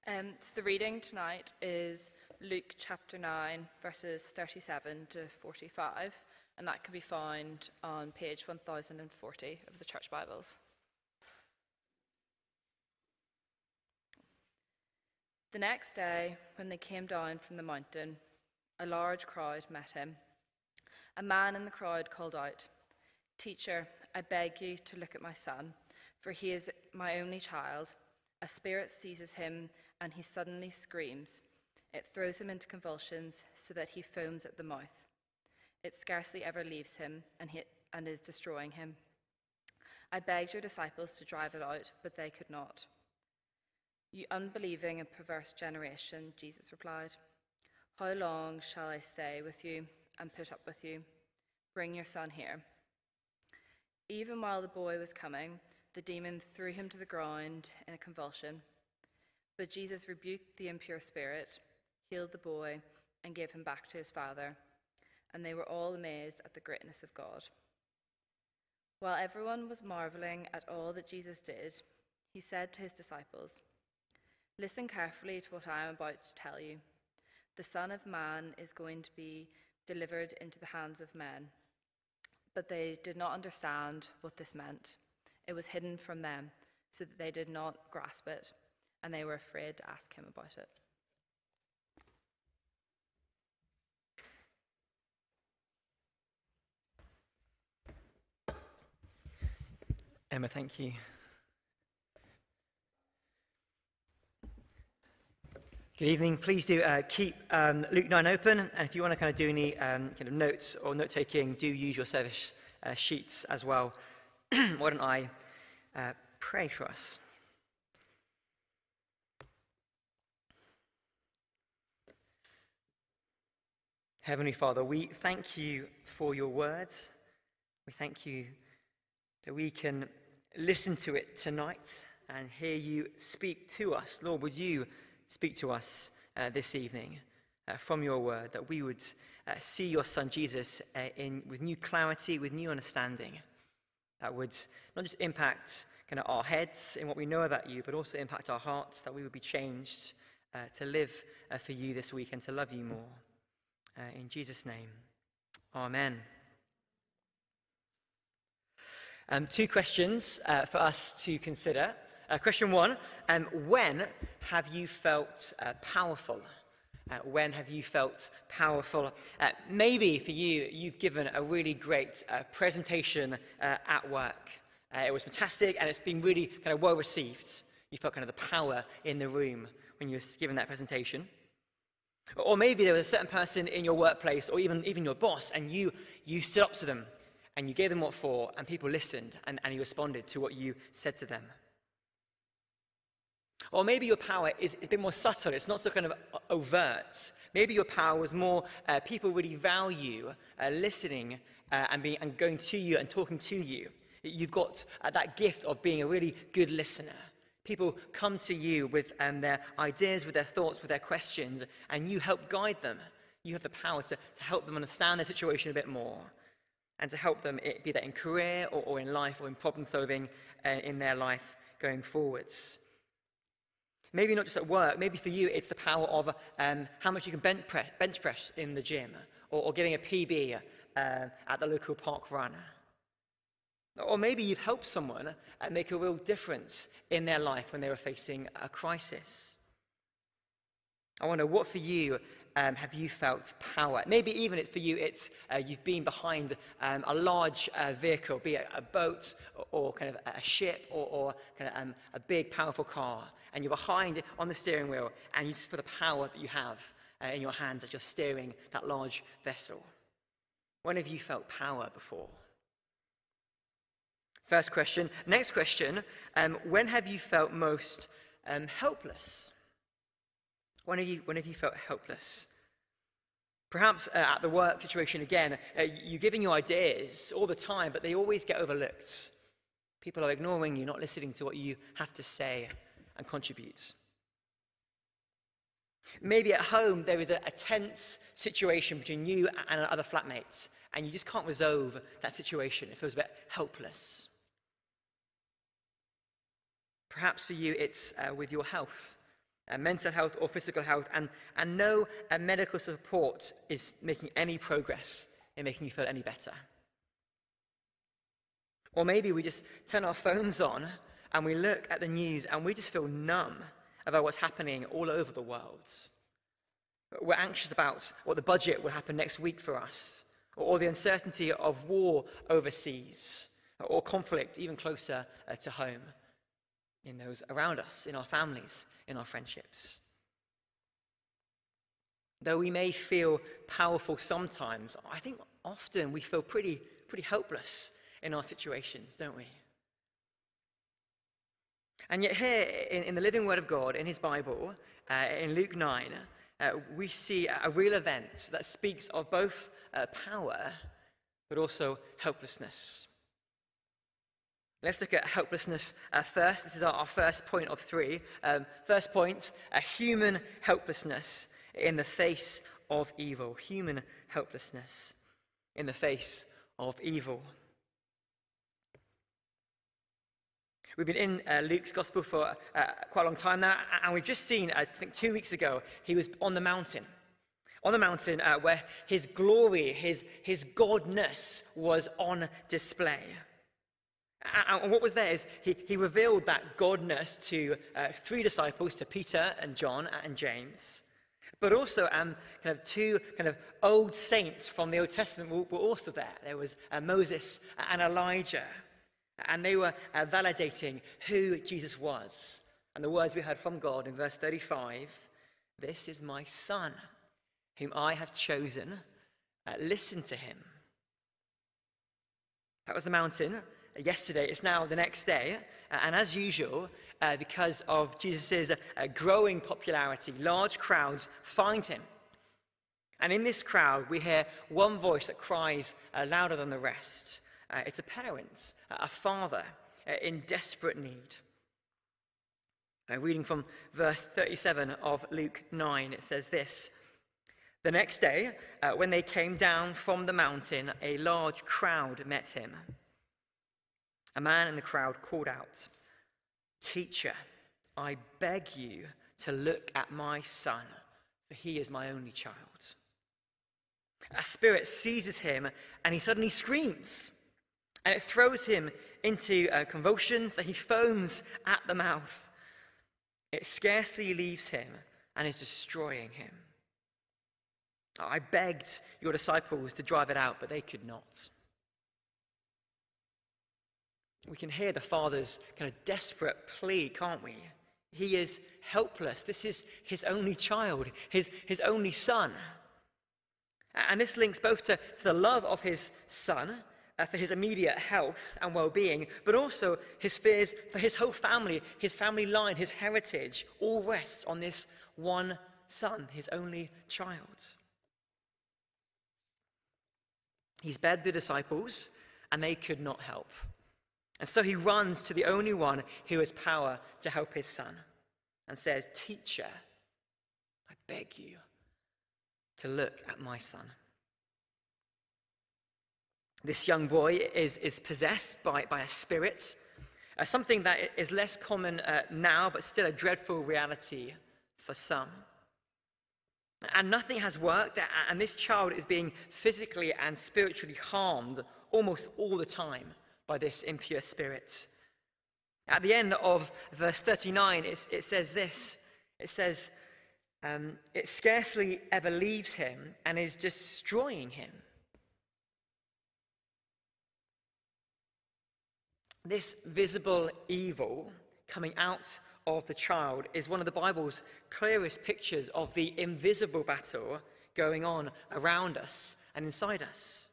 So the reading tonight is Luke chapter 9, verses 37 to 45, and that can be found on page 1040 of the Church Bibles. The next day, when they came down from the mountain, a large crowd met him. A man in the crowd called out, "Teacher, I beg you to look at my son, for he is my only child. A spirit seizes him, and he suddenly screams. It throws him into convulsions so that he foams at the mouth. It scarcely ever leaves him and is destroying him. I begged your disciples to drive it out, but they could not." "You unbelieving and perverse generation," Jesus replied, "how long shall I stay with you and put up with you? Bring your son here." Even while the boy was coming, the demon threw him to the ground in a convulsion. But Jesus rebuked the impure spirit, healed the boy, and gave him back to his father. And they were all amazed at the greatness of God. While everyone was marveling at all that Jesus did, he said to his disciples, "Listen carefully to what I am about to tell you. The Son of Man is going to be delivered into the hands of men." But they did not understand what this meant. It was hidden from them, so that they did not grasp it, and they were afraid to ask him about it. Emma, thank you. Good evening. Please do keep Luke 9 open, and if you want to kind of do any kind of notes or note-taking, do use your service sheets as well. Why don't I pray for us? Heavenly Father, we thank you for your words. We thank you that we can listen to it tonight and hear you speak to us. Lord, would you speak to us this evening from your word, that we would see your Son Jesus with new clarity, with new understanding, that would not just impact kind of our heads in what we know about you, but also impact our hearts, that we would be changed to live for you this week and to love you more. In Jesus' name, amen. Two questions for us to consider. Question one, when have you felt powerful? When have you felt powerful? Maybe for you, you've given a really great presentation at work. It was fantastic and it's been really kind of well received. You felt kind of the power in the room when you were given that presentation. Or maybe there was a certain person in your workplace or even your boss, and you stood up to them and you gave them what for, and people listened and you responded to what you said to them. Or maybe your power is a bit more subtle. It's not so kind of overt. Maybe your power was more people really value listening and going to you and talking to you. You've got that gift of being a really good listener. People come to you with their ideas, with their thoughts, with their questions, and you help guide them. You have the power to help them understand their situation a bit more and to help them, be that in career or in life or in problem solving in their life going forwards. Maybe not just at work, maybe for you it's the power of how much you can bench press in the gym or getting a PB at the local park run. Or maybe you've helped someone make a real difference in their life when they were facing a crisis. I wonder, what for you have you felt power? Maybe even for you it's you've been behind a large vehicle, be it a boat or kind of a ship or kind of a big powerful car, and you're behind it on the steering wheel and you just feel the power that you have in your hands as you're steering that large vessel. When have you felt power before? First question. Next question, when have you felt most helpless? When have you felt helpless? Perhaps at the work situation again, you're giving your ideas all the time, but they always get overlooked. People are ignoring you, not listening to what you have to say and contribute. Maybe at home there is a tense situation between you and other flatmates, and you just can't resolve that situation. It feels a bit helpless. Perhaps for you it's with your health. mental health or physical health, and no medical support is making any progress in making you feel any better. Or maybe we just turn our phones on and we look at the news and we just feel numb about what's happening all over the world. We're anxious about what the budget will happen next week for us, or the uncertainty of war overseas, or conflict even closer to home in those around us, in our families, in our friendships. Though we may feel powerful sometimes, I think often we feel pretty helpless in our situations, don't we? And yet here in the living Word of God, in his Bible, in Luke 9, we see a real event that speaks of both power but also helplessness. Let's look at helplessness first. This is our first point of three. First point, a human helplessness in the face of evil. Human helplessness in the face of evil. We've been in Luke's Gospel for quite a long time now, and we've just seen, I think 2 weeks ago, he was on the mountain. On the mountain where his glory, his godness was on display. And what was there is he revealed that godness to three disciples, to Peter and John and James, but also two old saints from the Old Testament were also there. There was Moses and Elijah, and they were validating who Jesus was. And the words we heard from God in verse 35, "This is my son, whom I have chosen. Listen to him." That was the mountain. Yesterday, it's now the next day, and as usual, because of Jesus' growing popularity, large crowds find him. And in this crowd, we hear one voice that cries louder than the rest. It's a parent, a father, in desperate need. Reading from verse 37 of Luke 9, it says this: "The next day, when they came down from the mountain, a large crowd met him. A man in the crowd called out, 'Teacher, I beg you to look at my son, for he is my only child.' A spirit seizes him, and he suddenly screams, and it throws him into convulsions that he foams at the mouth. It scarcely leaves him and is destroying him. I begged your disciples to drive it out, but they could not." We can hear the father's kind of desperate plea, can't we? He is helpless. This is his only child, his only son. And this links both to the love of his son for his immediate health and well-being, but also his fears for his whole family, his family line, his heritage, all rests on this one son, his only child. He's begged the disciples, and they could not help. And so he runs to the only one who has power to help his son and says, "Teacher, I beg you to look at my son." This young boy is possessed by a spirit, something that is less common now, but still a dreadful reality for some. And nothing has worked, and this child is being physically and spiritually harmed almost all the time by this impure spirit. At the end of verse 39, it says this. It says, "It scarcely ever leaves him and is destroying him." This visible evil coming out of the child is one of the Bible's clearest pictures of the invisible battle going on around us and inside us.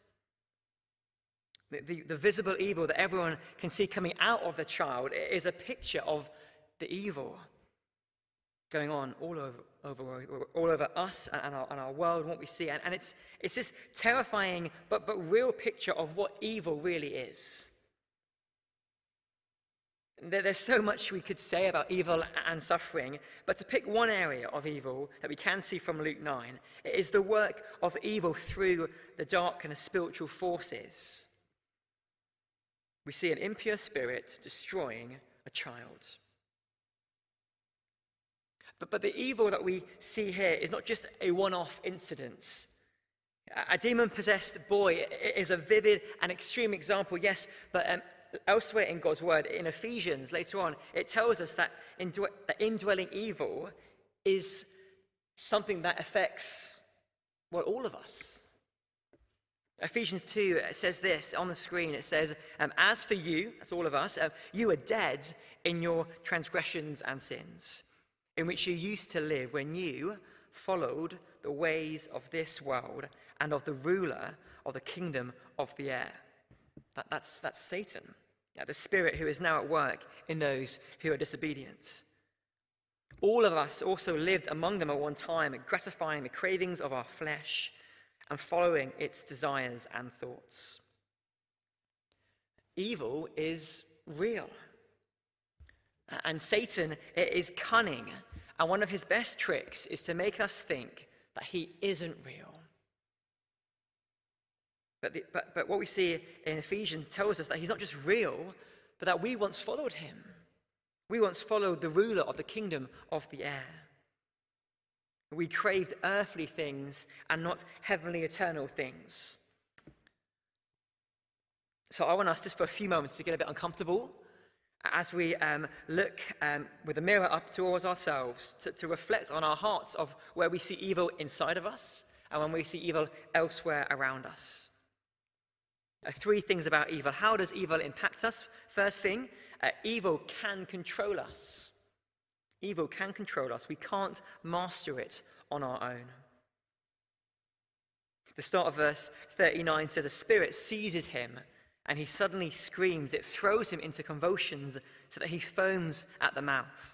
The visible evil that everyone can see coming out of the child is a picture of the evil going on all over us and our world, and what we see. And it's this terrifying but real picture of what evil really is. There's so much we could say about evil and suffering, but to pick one area of evil that we can see from Luke 9, it is the work of evil through the dark and the spiritual forces. We see an impure spirit destroying a child. But the evil that we see here is not just a one-off incident. A demon-possessed boy is a vivid and extreme example, yes, but elsewhere in God's word, in Ephesians, later on, it tells us that indwelling evil is something that affects, well, all of us. Ephesians 2 says this on the screen. It says, as for you, that's all of us, you are dead in your transgressions and sins, in which you used to live when you followed the ways of this world and of the ruler of the kingdom of the air. That's Satan, the spirit who is now at work in those who are disobedient. All of us also lived among them at one time, gratifying the cravings of our flesh and following its desires and thoughts. Evil is real. And Satan is cunning. And one of his best tricks is to make us think that he isn't real. But what we see in Ephesians tells us that he's not just real, but that we once followed him. We once followed the ruler of the kingdom of the air. We craved earthly things and not heavenly, eternal things. So I want us just for a few moments to get a bit uncomfortable as we look with the mirror up towards ourselves to reflect on our hearts of where we see evil inside of us and when we see evil elsewhere around us. Three things about evil. How does evil impact us? First thing, evil can control us. Evil can control us. We can't master it on our own. The start of verse 39 says, a spirit seizes him and he suddenly screams. It throws him into convulsions so that he foams at the mouth.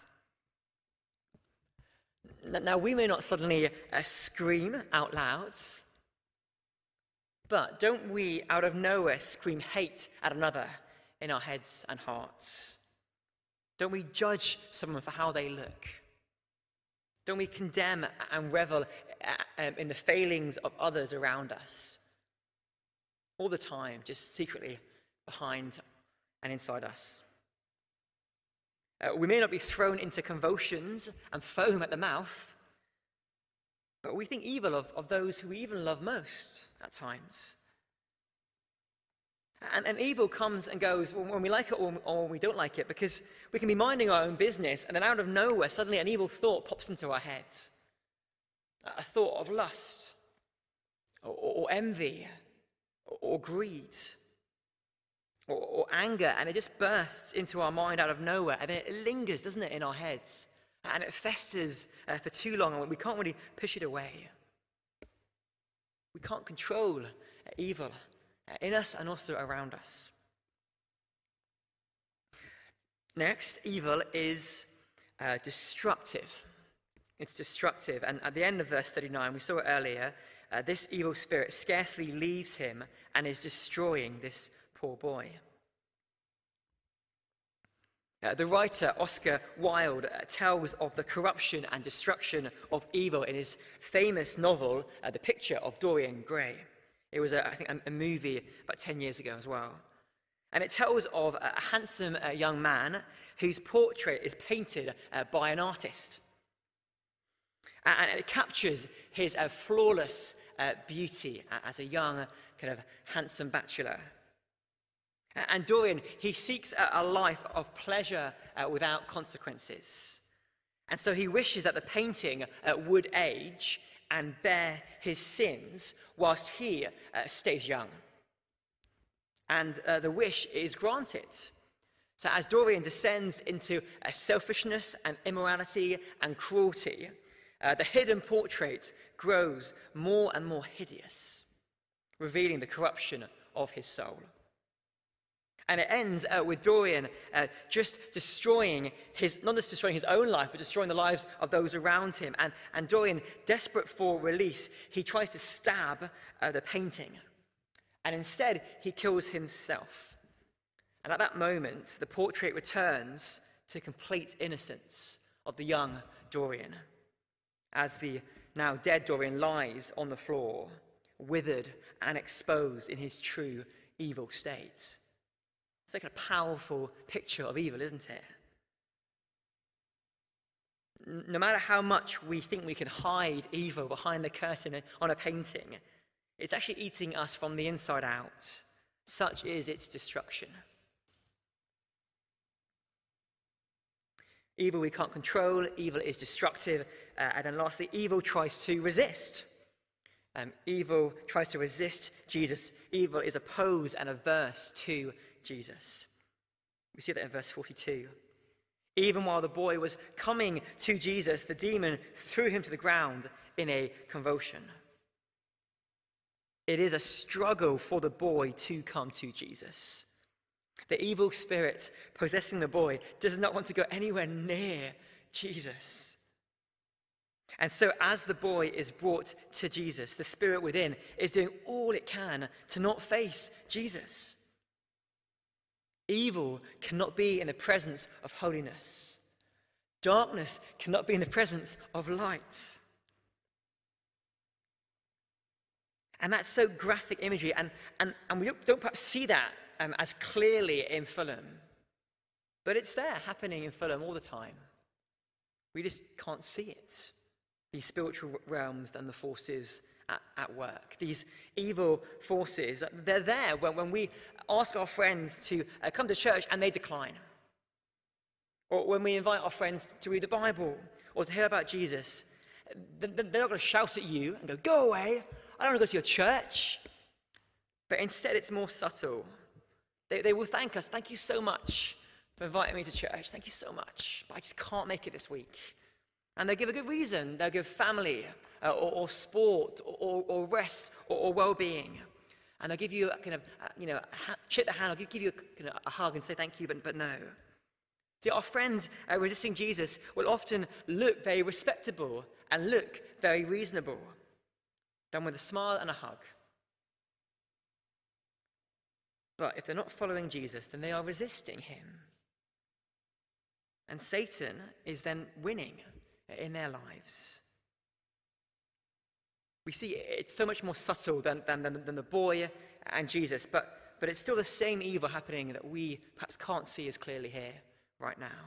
Now, we may not suddenly scream out loud, but don't we, out of nowhere, scream hate at another in our heads and hearts? Don't we judge someone for how they look? Don't we condemn and revel in the failings of others around us? All the time, just secretly behind and inside us. We may not be thrown into convulsions and foam at the mouth, but we think evil of those who we even love most at times. And evil comes and goes when we like it or when we don't like it, because we can be minding our own business and then out of nowhere suddenly an evil thought pops into our heads. A thought of lust or envy or greed or anger, and it just bursts into our mind out of nowhere, and then it lingers, doesn't it, in our heads, and it festers for too long, and we can't really push it away. We can't control evil in us and also around us. Next, evil is destructive. It's destructive. And at the end of verse 39, we saw it earlier, this evil spirit scarcely leaves him and is destroying this poor boy. The writer Oscar Wilde tells of the corruption and destruction of evil in his famous novel, The Picture of Dorian Gray. It was, I think, a movie about 10 years ago as well. And it tells of a handsome young man whose portrait is painted by an artist. And it captures his flawless beauty as a young, kind of handsome bachelor. And Dorian, he seeks a life of pleasure without consequences. And so he wishes that the painting would age and bear his sins whilst he stays young. And the wish is granted. So as Dorian descends into selfishness and immorality and cruelty, the hidden portrait grows more and more hideous, revealing the corruption of his soul. And it ends with Dorian just destroying not just destroying his own life, but destroying the lives of those around him. And Dorian, desperate for release, he tries to stab the painting. And instead, he kills himself. And at that moment, the portrait returns to complete innocence of the young Dorian, as the now dead Dorian lies on the floor, withered and exposed in his true evil state. It's like a powerful picture of evil, isn't it? No matter how much we think we can hide evil behind the curtain on a painting, it's actually eating us from the inside out. Such is its destruction. Evil we can't control, evil is destructive, and then lastly, evil tries to resist. Evil tries to resist Jesus. Evil is opposed and averse to Jesus. We see that in verse 42. Even while the boy was coming to Jesus, the demon threw him to the ground in a convulsion. It is a struggle for the boy to come to Jesus. The evil spirit possessing the boy does not want to go anywhere near Jesus. And so as the boy is brought to Jesus, the spirit within is doing all it can to not face Jesus. Evil cannot be in the presence of holiness. Darkness cannot be in the presence of light. And that's so graphic imagery, and we don't perhaps see that as clearly in Fulham. But it's there, happening in Fulham all the time. We just can't see it. These spiritual realms and the forces at work. These evil forces, they're there when we ask our friends to come to church and they decline. Or when we invite our friends to read the Bible or to hear about Jesus, they're not going to shout at you and go away, I don't want to go to your church. But instead it's more subtle. They will thank us. Thank you so much for inviting me to church. Thank you so much. But I just can't make it this week. And they'll give a good reason. They'll give family or sport or rest or well-being. And they'll give you a kind of, shake the hand, or give you a hug and say thank you, but no. See, our friends resisting Jesus will often look very respectable and look very reasonable, done with a smile and a hug. But if they're not following Jesus, then they are resisting him. And Satan is then winning in their lives. We see it's so much more subtle than the boy and Jesus, but it's still the same evil happening that we perhaps can't see as clearly here right now.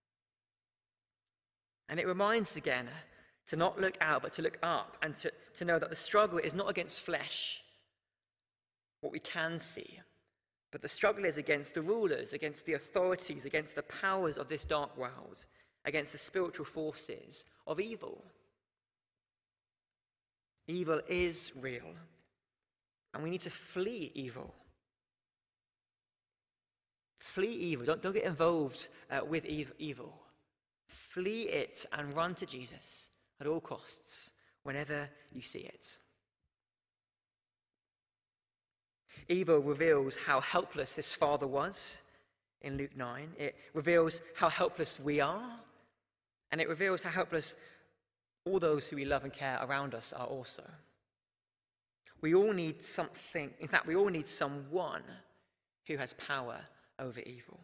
And it reminds us again to not look out, but to look up, and to know that the struggle is not against flesh, what we can see, but the struggle is against the rulers, against the authorities, against the powers of this dark world, against the spiritual forces of evil. Evil is real, and we need to flee evil. Flee evil. Don't get involved with evil. Flee it and run to Jesus at all costs whenever you see it. Evil reveals how helpless this father was in Luke 9. It reveals how helpless we are, and it reveals how helpless all those who we love and care around us are also. We all need something. In fact, we all need someone who has power over evil.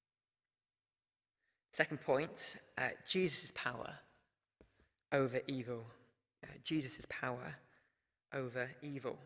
Second point, Jesus' power over evil. Jesus' power over evil.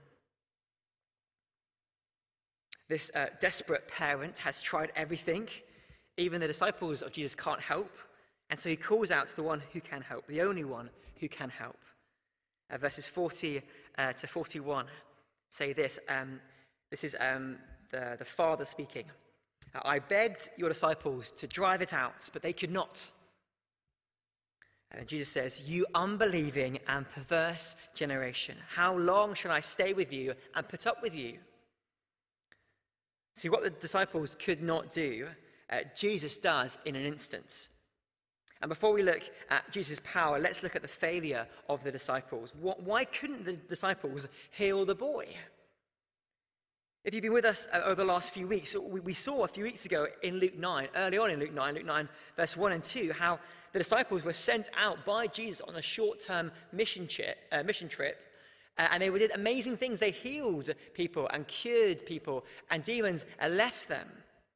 This desperate parent has tried everything. Even the disciples of Jesus can't help. And so he calls out to the one who can help, the only one who can help. Verses 40 to 41 say this. This is the father speaking. I begged your disciples to drive it out, but they could not. And Jesus says, you unbelieving and perverse generation, how long shall I stay with you and put up with you? See, what the disciples could not do, Jesus does in an instant. And before we look at Jesus' power, let's look at the failure of the disciples. Why couldn't the disciples heal the boy? If you've been with us over the last few weeks, we saw a few weeks ago in Luke 9, early on in Luke 9, verse 1 and 2, how the disciples were sent out by Jesus on a short-term mission trip, and they did amazing things. They healed people and cured people, and demons left them.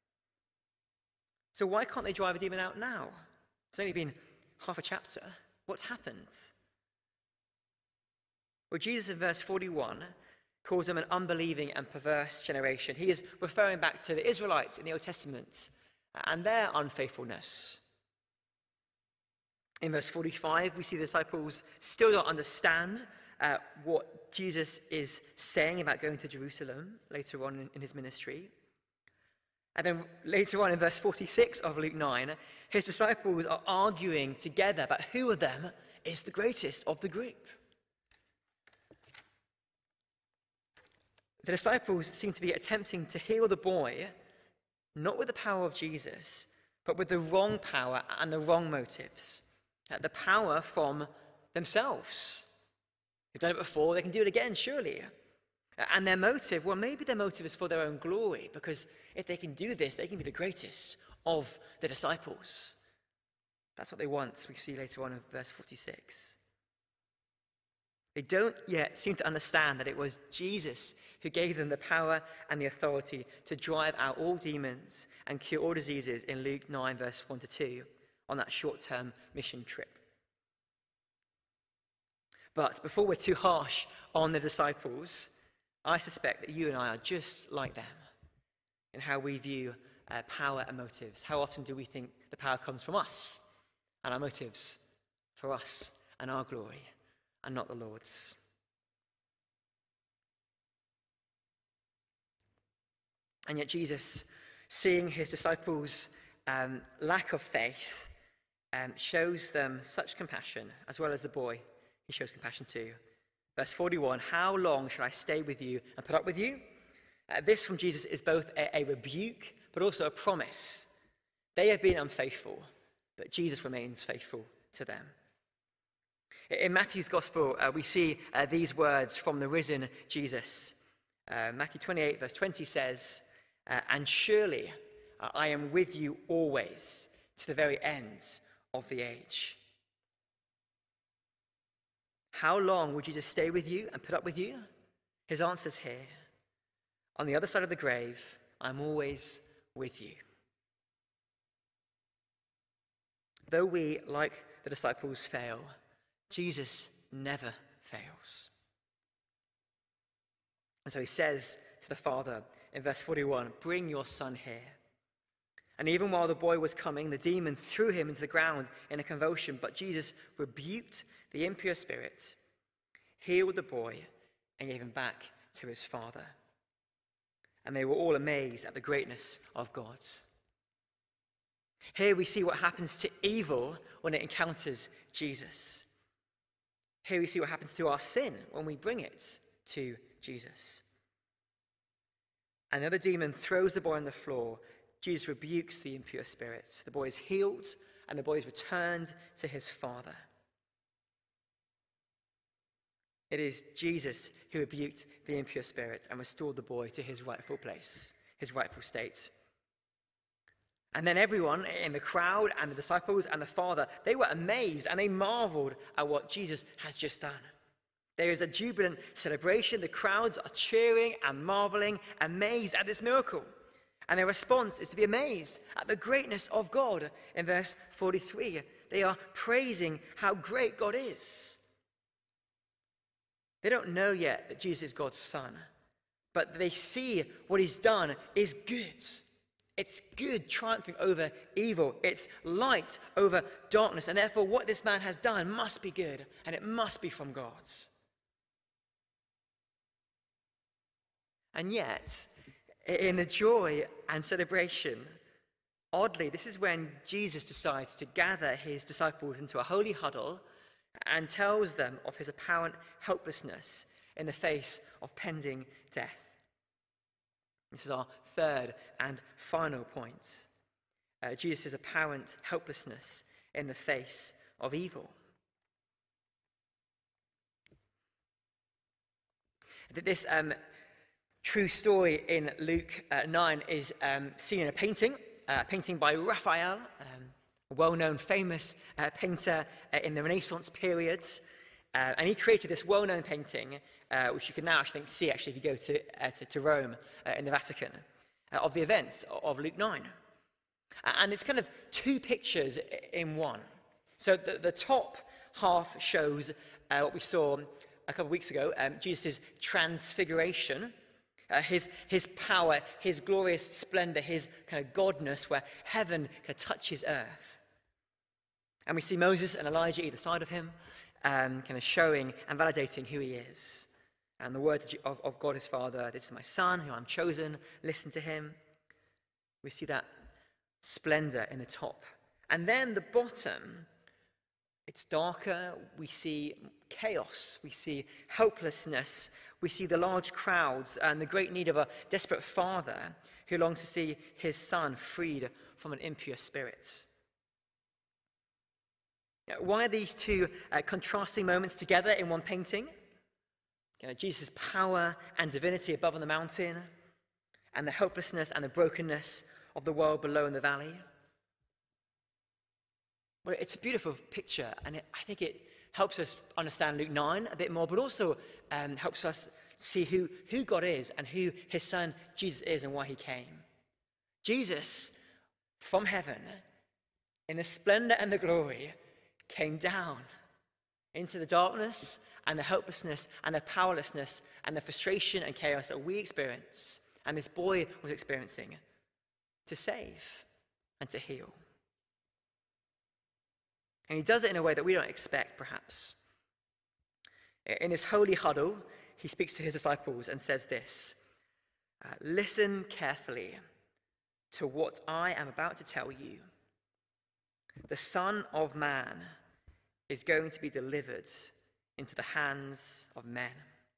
So why can't they drive a demon out now? It's only been half a chapter. What's happened? Well, Jesus in verse 41 calls them an unbelieving and perverse generation. He is referring back to the Israelites in the Old Testament and their unfaithfulness. In verse 45, we see the disciples still don't understand what Jesus is saying about going to Jerusalem later on in his ministry. And then later on in verse 46 of Luke 9, his disciples are arguing together about who of them is the greatest of the group. The disciples seem to be attempting to heal the boy, not with the power of Jesus, but with the wrong power and the wrong motives. The power from themselves. They've done it before, they can do it again, surely. And their motive, well, maybe their motive is for their own glory, because if they can do this, they can be the greatest of the disciples. That's what they want, we see later on in verse 46. They don't yet seem to understand that it was Jesus who gave them the power and the authority to drive out all demons and cure all diseases in Luke 9, verse 1 to 2, on that short-term mission trip. But before we're too harsh on the disciples, I suspect that you and I are just like them in how we view power and motives. How often do we think the power comes from us and our motives for us and our glory and not the Lord's? And yet Jesus, seeing his disciples' lack of faith, shows them such compassion, as well as the boy he shows compassion to. Verse 41, how long shall I stay with you and put up with you? This from Jesus is both a rebuke, but also a promise. They have been unfaithful, but Jesus remains faithful to them. In Matthew's Gospel, we see these words from the risen Jesus. Matthew 28, verse 20 says, and surely I am with you always to the very end of the age. How long would Jesus stay with you and put up with you? His answer's here. On the other side of the grave, I'm always with you. Though we, like the disciples, fail, Jesus never fails. And so he says to the Father in verse 41, bring your son here. And even while the boy was coming, the demon threw him into the ground in a convulsion, but Jesus rebuked the impure spirit, healed the boy, and gave him back to his father. And they were all amazed at the greatness of God. Here we see what happens to evil when it encounters Jesus. Here we see what happens to our sin when we bring it to Jesus. Another demon throws the boy on the floor. Jesus rebukes the impure spirits. The boy is healed, and the boy is returned to his father. It is Jesus who rebuked the impure spirit and restored the boy to his rightful place, his rightful state. And then everyone in the crowd and the disciples and the Father, they were amazed and they marveled at what Jesus has just done. There is a jubilant celebration. The crowds are cheering and marveling, amazed at this miracle. And their response is to be amazed at the greatness of God. In verse 43, they are praising how great God is. They don't know yet that Jesus is God's Son, but they see what he's done is good. It's good triumphing over evil. It's light over darkness. And therefore, what this man has done must be good, and it must be from God. And yet, in the joy and celebration, oddly, this is when Jesus decides to gather his disciples into a holy huddle and tells them of his apparent helplessness in the face of pending death. This is our third and final point. Jesus' apparent helplessness in the face of evil. This true story in Luke 9 is seen in a painting by Raphael, a well-known famous painter in the Renaissance period. And he created this well-known painting, which you can now actually see if you go to Rome in the Vatican, of the events of Luke 9. And it's kind of two pictures in one. So the top half shows what we saw a couple of weeks ago, Jesus' transfiguration, his power, his glorious splendor, his kind of godness, where heaven kind of touches earth. And we see Moses and Elijah either side of him, kind of showing and validating who he is. And the words of God his Father, "This is my son, who I'm chosen, listen to him." We see that splendor in the top. And then the bottom, it's darker. We see chaos. We see helplessness. We see the large crowds and the great need of a desperate father who longs to see his son freed from an impure spirit. Why are these two contrasting moments together in one painting? Jesus' power and divinity above on the mountain, and the helplessness and the brokenness of the world below in the valley. Well, it's a beautiful picture, and I think it helps us understand Luke 9 a bit more, but also helps us see who God is and who his son Jesus is and why he came. Jesus, from heaven, in the splendor and the glory, came down into the darkness and the helplessness and the powerlessness and the frustration and chaos that we experience and this boy was experiencing, to save and to heal. And he does it in a way that we don't expect, perhaps. In his holy huddle, he speaks to his disciples and says this, "Listen carefully to what I am about to tell you. The Son of Man is going to be delivered into the hands of men."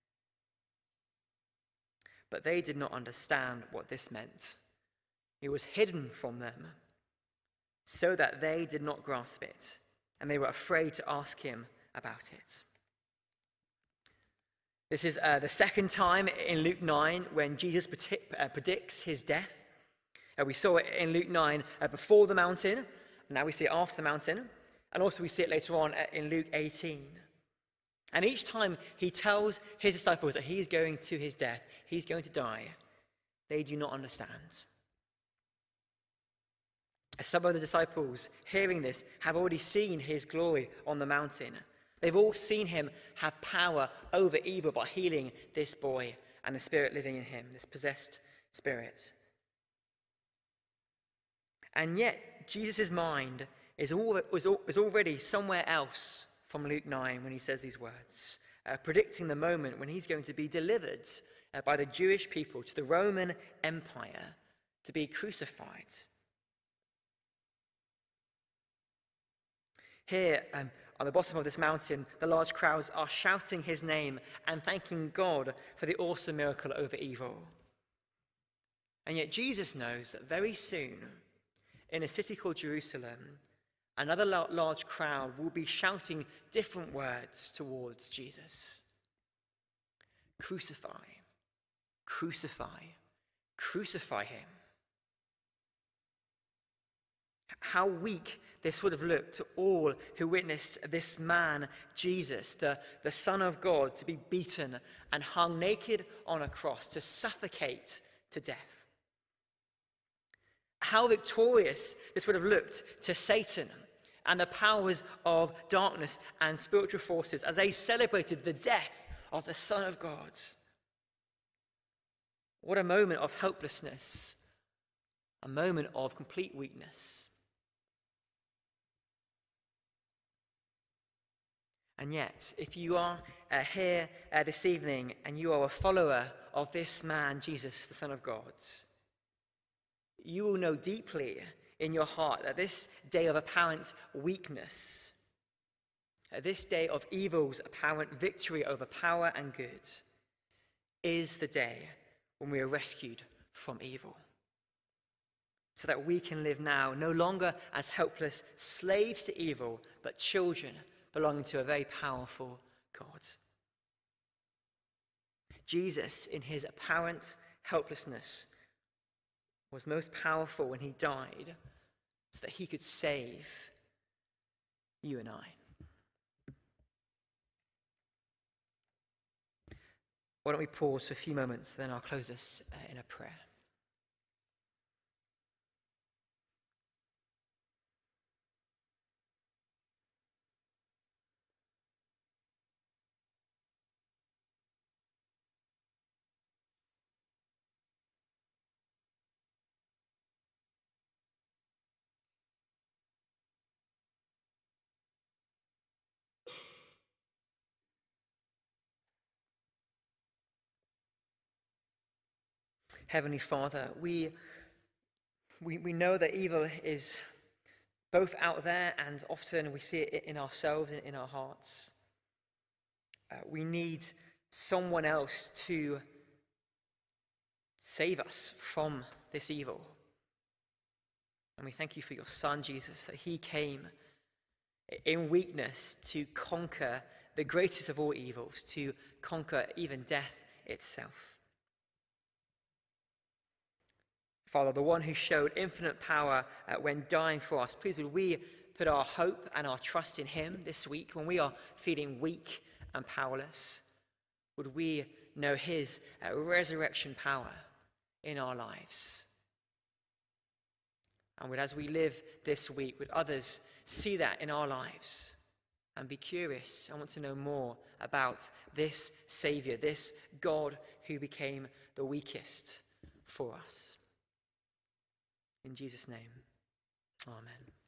But they did not understand what this meant. It was hidden from them, so that they did not grasp it, and they were afraid to ask him about it. This is the second time in Luke 9 when Jesus predicts his death. We saw it in Luke 9 before the mountain, now we see it after the mountain, and also we see it later on in Luke 18. And each time he tells his disciples that he's going to his death, he's going to die, they do not understand. Some of the disciples, hearing this, have already seen his glory on the mountain. They've all seen him have power over evil by healing this boy and the spirit living in him, this possessed spirit. And yet, Jesus' mind is already somewhere else from Luke 9 when he says these words, predicting the moment when he's going to be delivered by the Jewish people to the Roman Empire to be crucified. Here, on the bottom of this mountain, the large crowds are shouting his name and thanking God for the awesome miracle over evil. And yet Jesus knows that very soon, in a city called Jerusalem, another large crowd will be shouting different words towards Jesus. Crucify, crucify, crucify him. How weak this would have looked to all who witnessed this man, Jesus, the Son of God, to be beaten and hung naked on a cross, to suffocate to death. How victorious this would have looked to Satan and the powers of darkness and spiritual forces as they celebrated the death of the Son of God. What a moment of helplessness, a moment of complete weakness. And yet, if you are here this evening and you are a follower of this man, Jesus, the Son of God, you will know deeply in your heart that this day of apparent weakness, this day of evil's apparent victory over power and good, is the day when we are rescued from evil. So that we can live now no longer as helpless slaves to evil, but children belonging to a very powerful God. Jesus, in his apparent helplessness, was most powerful when he died so that he could save you and I. Why don't we pause for a few moments, then I'll close this in a prayer. Heavenly Father, we know that evil is both out there and often we see it in ourselves and in our hearts. We need someone else to save us from this evil. And we thank you for your Son, Jesus, that he came in weakness to conquer the greatest of all evils, to conquer even death itself. Father, the one who showed infinite power when dying for us, please would we put our hope and our trust in him this week when we are feeling weak and powerless? Would we know his resurrection power in our lives? And would, as we live this week, would others see that in our lives and be curious and want to know more about this Saviour, this God who became the weakest for us? In Jesus' name, amen.